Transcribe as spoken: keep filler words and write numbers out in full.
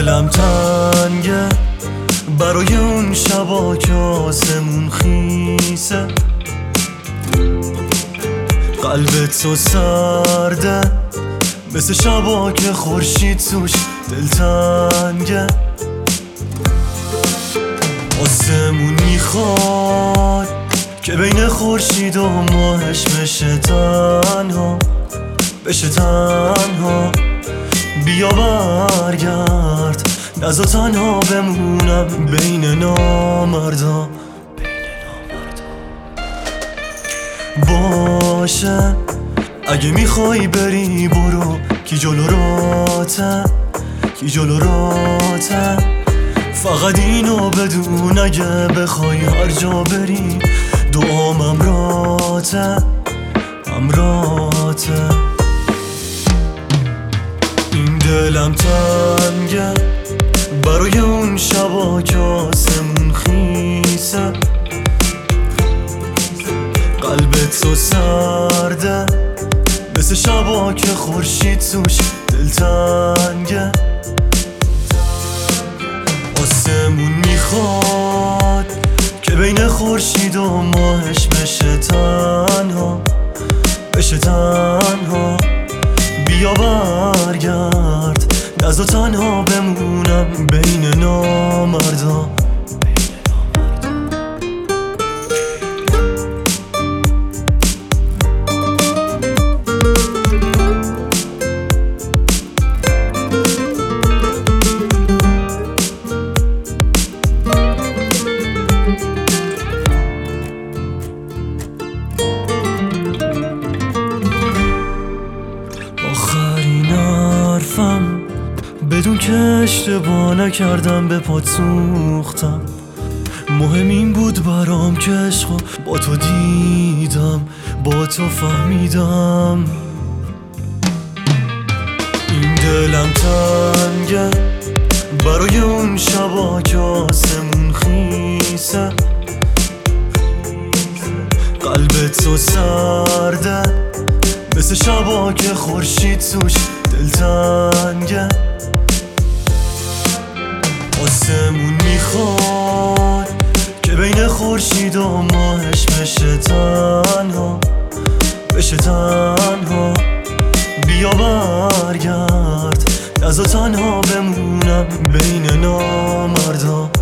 دلم تنگه برای اون شبا که آسمون خیسه، قلبت تو سرده مثل شبا که خورشید توش دلتنگه. آسمون میخواد که بین خورشید و ماهش بشه تنها، بشه تنها. بیا برگرد نزا تنها بمونم بین نامردا. باشه اگه میخوای بری برو، کی جلو راته، کی جلو راته. فقط اینو بدون اگه بخوای هر جا بری دعام امراته، امراته. این دلم تنگه برای اون شبا که آسمون خیسه، قلبت تو سرده مثل شبا که خورشید توش دلتنگه. آسمون میخواد که بین خورشید و ماهش بشه تنها، بشه تنها. بیا برگرد نزا تنها بمونم بین نامردا. آخرین حرفم بدون که اشتباه نکردم به پات سوختم. مهم این بود برام که عشقو با تو دیدم، با تو فهمیدم. این دلم تنگه برای اون شبا که آسمون خیسه، قلبت تو سرده مثل شبا که خورشید توش دلتنگه. آسمون میخواد که بین خورشید و ماهش بشه تنها، بشه تنها. بیا برگرد نزا تنها بمونم بین نامردا.